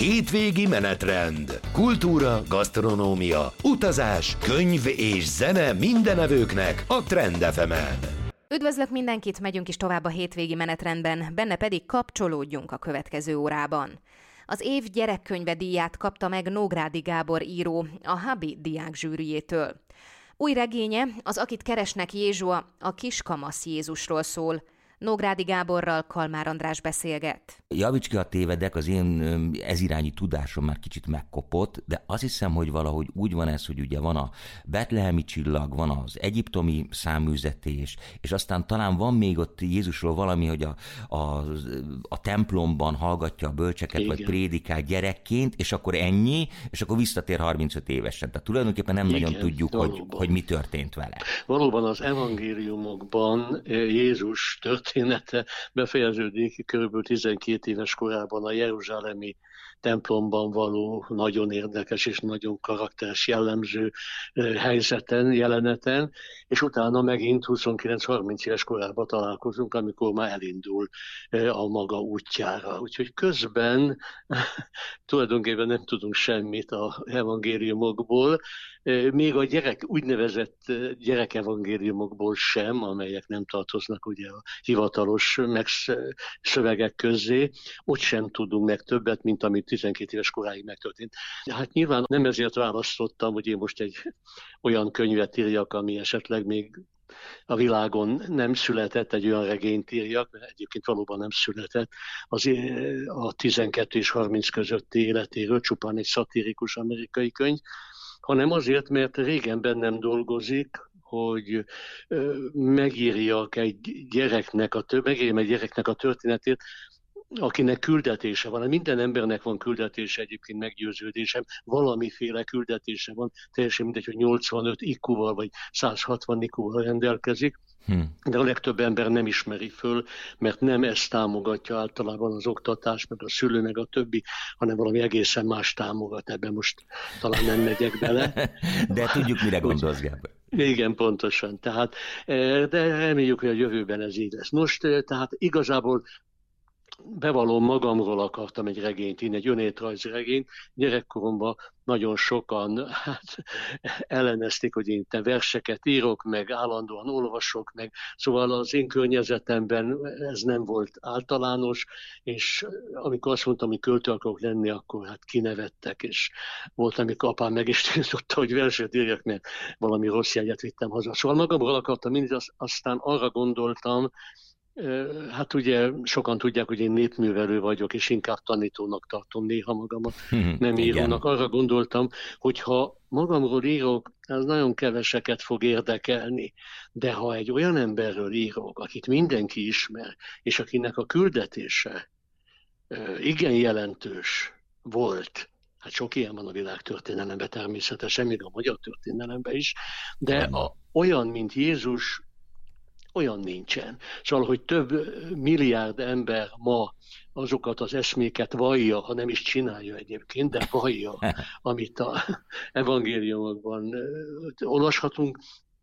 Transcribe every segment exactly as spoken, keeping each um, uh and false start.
Hétvégi menetrend. Kultúra, gasztronómia, utazás, könyv és zene mindenevőknek a Trend ef emen. Üdvözlök mindenkit, megyünk is tovább a hétvégi menetrendben, benne pedig kapcsolódjunk a következő órában. Az év gyerekkönyve díját kapta meg Nógrádi Gábor író a Habi diák zsűrijétől. Új regénye, az Akit keresnek Jézsua, a kiskamasz Jézusról szól. Nógrádi Gáborral Kalmár András beszélget. Javíts ki, ha tévedek, az én ezirányi tudásom már kicsit megkopott, de azt hiszem, hogy valahogy úgy van ez, hogy ugye van a betlehemi csillag, van az egyiptomi száműzetés, és aztán talán van még ott Jézusról valami, hogy a, a, a templomban hallgatja a bölcseket, igen, vagy prédikál gyerekként, és akkor ennyi, és akkor visszatér harmincöt évesen. Tehát tulajdonképpen nem igen, nagyon tudjuk, hogy, hogy mi történt vele. Valóban az evangéliumokban Jézus története befejeződik körülbelül tizenkét éves korában a jeruzsálemi templomban való nagyon érdekes és nagyon karakteres jellemző helyzeten, jeleneten, és utána megint huszonkilenc-harminc éves korában találkozunk, amikor már elindul a maga útjára. Úgyhogy közben tulajdonképpen nem tudunk semmit az evangéliumokból, még a gyerek, úgynevezett gyerekevangéliumokból sem, amelyek nem tartoznak ugye a hivatalos szövegek közé, ott sem tudunk meg többet, mint amit tizenkét éves koráig megtörtént. Hát nyilván nem ezért választottam, hogy én most egy olyan könyvet írjak, ami esetleg még a világon nem született, egy olyan regényt írjak, mert egyébként valóban nem született, az a tizenkettő és harminc közötti életéről, csupán egy szatirikus amerikai könyv, hanem azért, mert régen bennem dolgozik, hogy megírjak egy gyereknek a, megírjam egy gyereknek a történetét, akinek küldetése van. Minden embernek van küldetése, egyébként meggyőződésem, valamiféle küldetése van, teljesen mindegy, hogy nyolcvanöt i kú-val vagy száz hatvan i kú-val rendelkezik, hmm. de a legtöbb ember nem ismeri föl, mert nem ezt támogatja általában az oktatás, meg a szülő, meg a többi, hanem valami egészen más támogat, ebben most talán nem megyek bele. De tudjuk, mire gondolsz, Gábor. Igen, pontosan. Tehát, de reméljük, hogy a jövőben ez így lesz. Most, tehát igazából bevallom, magamról akartam egy regényt, én egy önéletrajzi regényt. Gyerekkoromban nagyon sokan hát, ellenezték, hogy én te verseket írok, meg állandóan olvasok, meg szóval az én környezetemben ez nem volt általános, és amikor azt mondtam, hogy költő akarok lenni, akkor hát kinevettek, és volt, amikor apám meg is tiltotta, hogy verset írjak, mert valami rossz jegyet vittem haza. Szóval magamról akartam mindig, aztán arra gondoltam, hát ugye sokan tudják, hogy én népművelő vagyok, és inkább tanítónak tartom néha magamat, nem írónak. Arra gondoltam, hogy ha magamról írok, az nagyon keveseket fog érdekelni. De ha egy olyan emberről írok, akit mindenki ismer, és akinek a küldetése igen jelentős volt, hát sok ilyen van a világtörténelemben természetesen, még a magyar történelemben is, de a, olyan, mint Jézus, olyan nincsen. Szóval, hogy több milliárd ember ma azokat az eszméket vallja, ha nem is csinálja egyébként, de vallja, amit az evangéliumokban olvashatunk,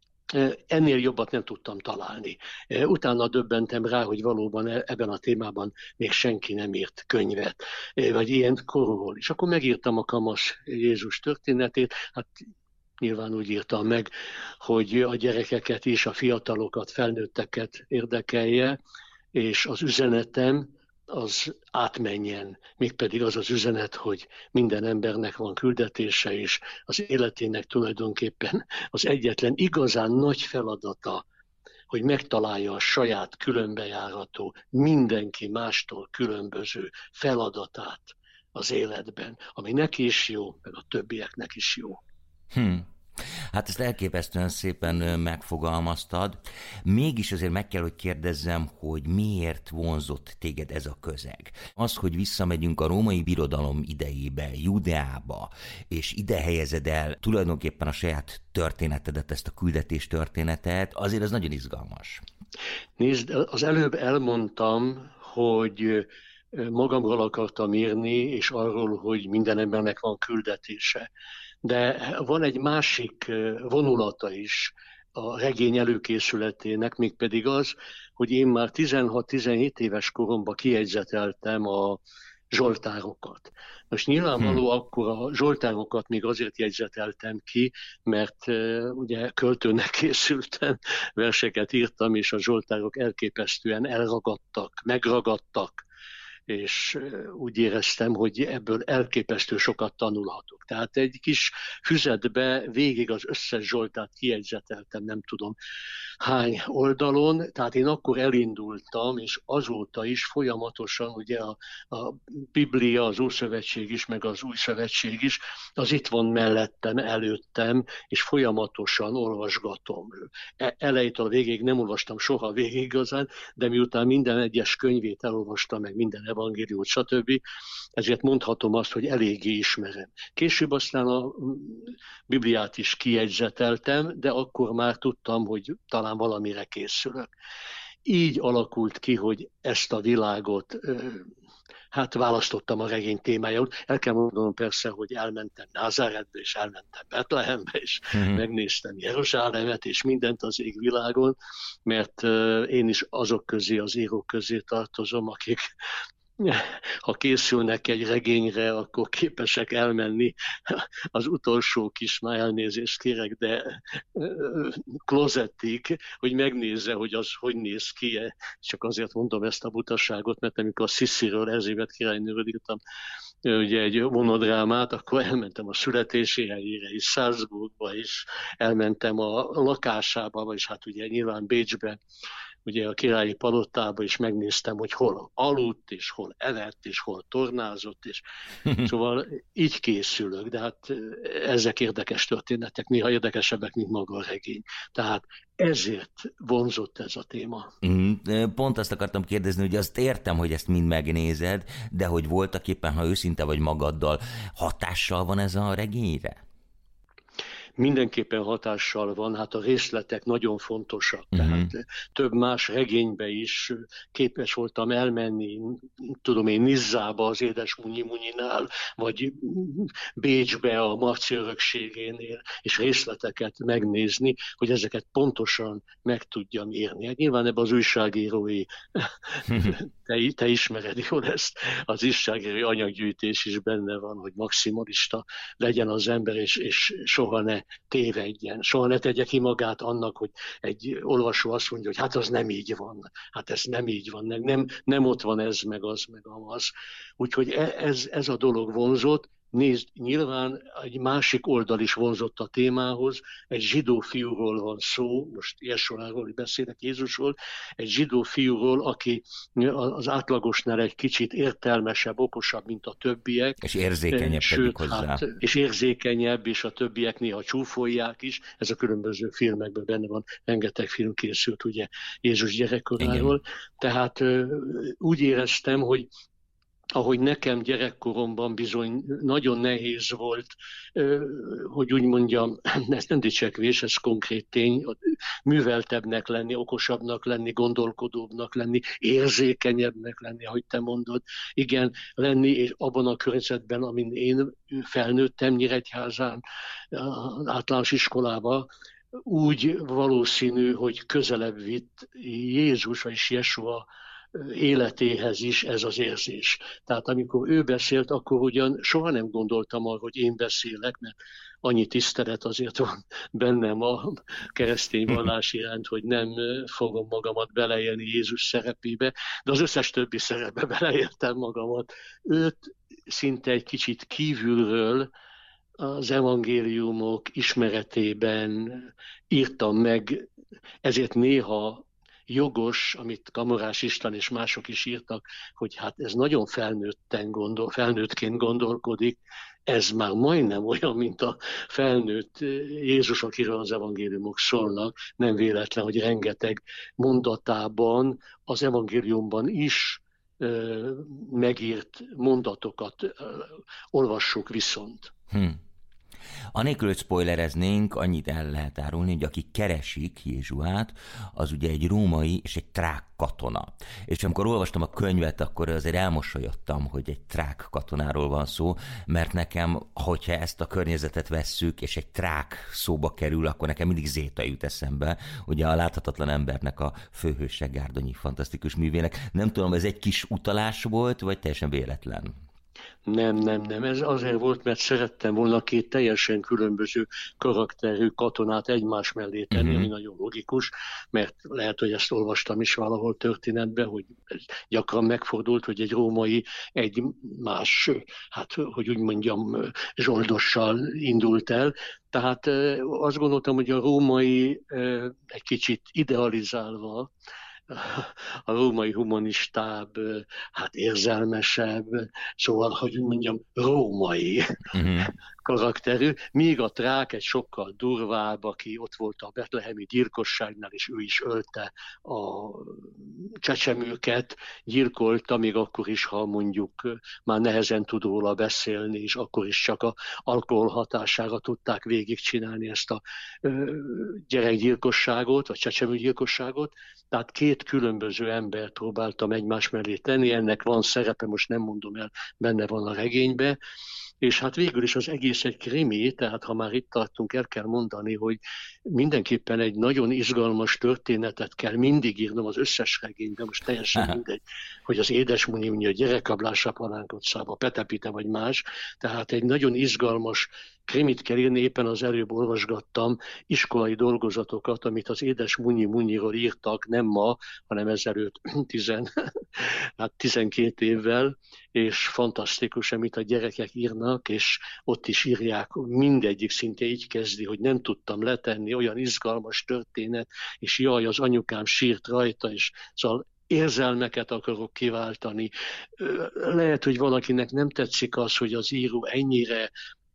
ennél jobbat nem tudtam találni. Utána döbbentem rá, hogy valóban ebben a témában még senki nem írt könyvet, vagy ilyen korról. És akkor megírtam a kamasz Jézus történetét, hát nyilván úgy írtam meg, hogy a gyerekeket is, a fiatalokat, felnőtteket érdekelje, és az üzenetem az átmenjen. Mégpedig az az üzenet, hogy minden embernek van küldetése, és az életének tulajdonképpen az egyetlen igazán nagy feladata, hogy megtalálja a saját különbejárató, mindenki mástól különböző feladatát az életben, ami neki is jó, meg a többieknek is jó. Hmm. Hát ezt elképesztően szépen megfogalmaztad. Mégis azért meg kell, hogy kérdezzem, hogy miért vonzott téged ez a közeg. Az, hogy visszamegyünk a római birodalom idejébe, Judeába, és ide helyezed el tulajdonképpen a saját történetedet, ezt a küldetés történetet, azért ez nagyon izgalmas. Nézd, az előbb elmondtam, hogy magamról akartam írni, és arról, hogy minden embernek van küldetése. De van egy másik vonulata is a regény előkészületének, mégpedig az, hogy én már tizenhat-tizenhét éves koromban kijegyzeteltem a zsoltárokat. Most nyilvánvaló hmm. akkor a zsoltárokat még azért jegyzeteltem ki, mert uh, ugye költőnek készültem, verseket írtam, és a zsoltárok elképesztően elragadtak, megragadtak, és úgy éreztem, hogy ebből elképesztő sokat tanulhatok. Tehát egy kis füzetbe végig az összes zsoltát kijegyzeteltem, nem tudom hány oldalon, tehát én akkor elindultam, és azóta is folyamatosan, ugye a, a Biblia, az Ószövetség is, meg az Új Szövetség is, az itt van mellettem, előttem, és folyamatosan olvasgatom. Elejétől a végéig nem olvastam soha végig igazán, de miután minden egyes könyvét elolvastam, meg minden evangéliumot, stb., ezért mondhatom azt, hogy eléggé ismerem. Később aztán a Bibliát is kijegyzeteltem, de akkor már tudtam, hogy talán valamire készülök. Így alakult ki, hogy ezt a világot hát választottam a regény témájául. El kell mondanom persze, hogy elmentem Názáretbe, és elmentem Betlehembe, és uh-huh. megnéztem Jeruzsálemet, és mindent az égvilágon, mert én is azok közé, az írók közé tartozom, akik ha készülnek egy regényre, akkor képesek elmenni az utolsó kis, már elnézést kérek, de klozettig, hogy megnézze, hogy az hogy néz ki. Csak azért mondom ezt a butaságot, mert amikor a Szissiről, Erzsébet királynőről írtam ugye egy monodrámát, akkor elmentem a születési helyére is, Salzburgba is, elmentem a lakásába, vagyis hát ugye nyilván Bécsbe, ugye a királyi palotába is megnéztem, hogy hol aludt, és hol evett, és hol tornázott, és szóval így készülök, de hát ezek érdekes történetek, néha érdekesebbek, mint maga a regény. Tehát ezért vonzott ez a téma. Pont azt akartam kérdezni, hogy azt értem, hogy ezt mind megnézed, de hogy voltak éppen, ha őszinte vagy magaddal, hatással van ez a regényre? Mindenképpen hatással van, hát a részletek nagyon fontosak. Uh-huh. Tehát több más regénybe is képes voltam elmenni, tudom én, Nizzába az Édes Munyi Munyinál, vagy Bécsbe a Marci örökségénél, és részleteket megnézni, hogy ezeket pontosan meg tudjam írni. Hát nyilván ebben az újságírói, te, te ismered jól ezt, az újságírói anyaggyűjtés is benne van, hogy maximalista legyen az ember, és, és soha ne tévedjen. Soha ne tegye ki magát annak, hogy egy olvasó azt mondja, hogy hát az nem így van, hát ez nem így van, nem, nem ott van ez, meg az, meg az. Úgyhogy ez, ez a dolog vonzott. Nézd, nyilván egy másik oldal is vonzott a témához, egy zsidó fiúról van szó, most Jesuáról beszélek, Jézusról, egy zsidó fiúról, aki az átlagosnál egy kicsit értelmesebb, okosabb, mint a többiek. És érzékenyebb sőt, hozzá. Hát, és érzékenyebb, és a többiek néha csúfolják is, ez a különböző filmekben benne van, rengeteg film készült ugye Jézus gyerekkoráról. Igen. Tehát úgy éreztem, hogy ahogy nekem gyerekkoromban bizony nagyon nehéz volt, hogy úgy mondjam, ez nem dicsekvés, ez konkrét tény, műveltebbnek lenni, okosabbnak lenni, gondolkodóbbnak lenni, érzékenyebbnek lenni, ahogy te mondod. Igen, lenni és abban a környezetben, amin én felnőttem Nyíregyházán, általános iskolába, úgy valószínű, hogy közelebb vitt Jézus, vagyis Jesua életéhez is ez az érzés. Tehát amikor ő beszélt, akkor ugyan soha nem gondoltam arra, hogy én beszélek, mert annyi tisztelet azért van bennem a keresztény vallás iránt, hogy nem fogom magamat beleélni Jézus szerepébe, de az összes többi szerepbe beleéltem magamat. Őt szinte egy kicsit kívülről az evangéliumok ismeretében írtam meg, ezért néha jogos, amit Kamarás István és mások is írtak, hogy hát ez nagyon felnőtten gondol, felnőttként gondolkodik, ez már majdnem olyan, mint a felnőtt Jézus, akiről az evangéliumok szólnak, nem véletlen, hogy rengeteg mondatában, az evangéliumban is ö, megírt mondatokat ö, olvassuk viszont. Hmm. Anélkül, hogy spoilereznénk, annyit el lehet árulni, hogy aki keresik Jézsuát, az ugye egy római és egy trák katona. És amikor olvastam a könyvet, akkor azért elmosolyodtam, hogy egy trák katonáról van szó, mert nekem, hogyha ezt a környezetet vesszük, és egy trák szóba kerül, akkor nekem mindig Zéta jut eszembe, ugye a Láthatatlan embernek a főhőse Gárdonyi fantasztikus művének. Nem tudom, ez egy kis utalás volt, vagy teljesen véletlen? Nem, nem, nem. Ez azért volt, mert szerettem volna két teljesen különböző karakterű katonát egymás mellé tenni, uh-huh. ami nagyon logikus, mert lehet, hogy ezt olvastam is valahol történetben, hogy ez gyakran megfordult, hogy egy római egy más, hát hogy úgy mondjam, zsoldossal indult el. Tehát azt gondoltam, hogy a római egy kicsit idealizálva, a római humanistább, hát érzelmesebb, szóval, hogy mondjam, római uh-huh. karakterű, míg a trák egy sokkal durvább, aki ott volt a betlehemi gyilkosságnál, és ő is ölte a csecsemőket, gyilkolta, még akkor is, ha mondjuk már nehezen tud róla beszélni, és akkor is csak a alkohol hatására tudták végigcsinálni ezt a gyerekgyilkosságot, vagy csecsemőgyilkosságot. Tehát két különböző embert próbáltam egymás mellé tenni, ennek van szerepe, most nem mondom el, benne van a regényben, és hát végül is az egész egy krimi, tehát ha már itt tartunk, el kell mondani, hogy mindenképpen egy nagyon izgalmas történetet kell mindig írnom az összes regényben, most teljesen mindegy, hogy az Édesmunyi, a Gyerekablása Palánkotszába, Petepite vagy más, tehát egy nagyon izgalmas krimit kell írni, éppen az előbb olvasgattam iskolai dolgozatokat, amit az Édesmunyi Munyiról írtak, nem ma, hanem ezelőtt tizen, hát tizenkét évvel, és fantasztikus, amit a gyerekek írnak, és ott is írják, mindegyik szinte így kezdi, hogy nem tudtam letenni, olyan izgalmas történet, és jaj, az anyukám sírt rajta, és szóval érzelmeket akarok kiváltani. Lehet, hogy valakinek nem tetszik az, hogy az író ennyire,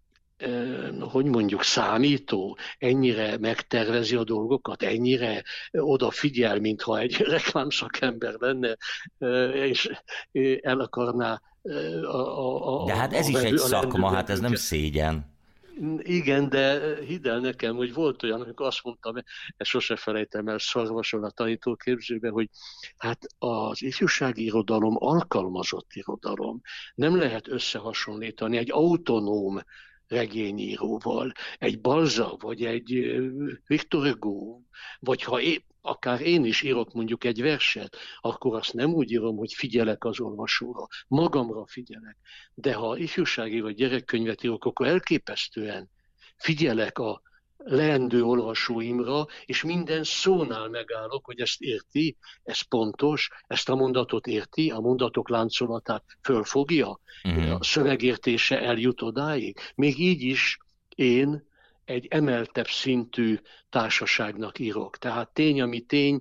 hogy mondjuk, számító, ennyire megtervezi a dolgokat, ennyire odafigyel, mintha egy reklámszakember lenne, és el akarná a, a, a De hát ez a is egy szakma, hát ez nem őket. Szégyen. Igen, de hidd el nekem, hogy volt olyan, amikor azt mondtam, ezt sose felejtem el Szarvason a tanítóképzőben, hogy hát az ifjúsági irodalom alkalmazott irodalom. Nem lehet összehasonlítani egy autonóm regényíróval, egy Balzac, vagy egy Victor Hugo, vagy ha én, akár én is írok mondjuk egy verset, akkor azt nem úgy írom, hogy figyelek az olvasóra, magamra figyelek. De ha ifjúsági vagy gyerekkönyvet írok, akkor elképesztően figyelek a leendő olvasóimra, és minden szónál megállok, hogy ezt érti, ez pontos, ezt a mondatot érti, a mondatok láncolatát fölfogja, uh-huh. a szövegértése eljut odáig. Még így is én egy emeltebb szintű társaságnak írok. Tehát tény, ami tény,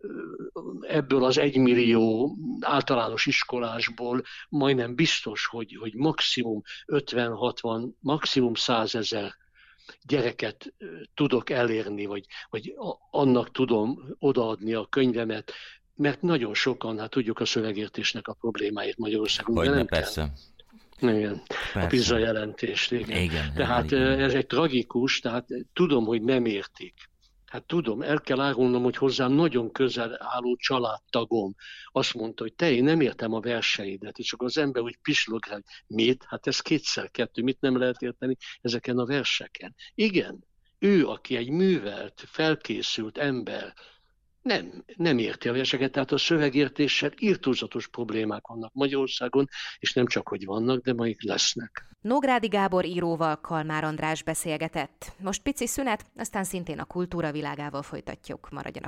ebből az egymillió általános iskolásból majdnem biztos, hogy, hogy maximum ötven-hatvan, maximum százezer gyereket tudok elérni, vagy, vagy annak tudom odaadni a könyvemet, mert nagyon sokan, hát tudjuk a szövegértésnek a problémáit Magyarországon. Hogyne, persze. Igen, persze. A pizza jelentést, igen. igen tehát igen. ez egy tragikus, tehát tudom, hogy nem értik. Hát tudom, el kell árulnom, hogy hozzám nagyon közel álló családtagom azt mondta, hogy te, én nem értem a verseidet, és akkor az ember úgy pislog rá, hogy mit? Hát ez kétszer kettő, mit nem lehet érteni ezeken a verseken? Igen, ő, aki egy művelt, felkészült ember, nem, nem érti a verseket, tehát a szövegértéssel irtózatos problémák vannak Magyarországon, és nem csak, hogy vannak, de majd lesznek. Nógrádi Gábor íróval Kalmár András beszélgetett. Most pici szünet, aztán szintén a kultúra világával folytatjuk. Maradjanak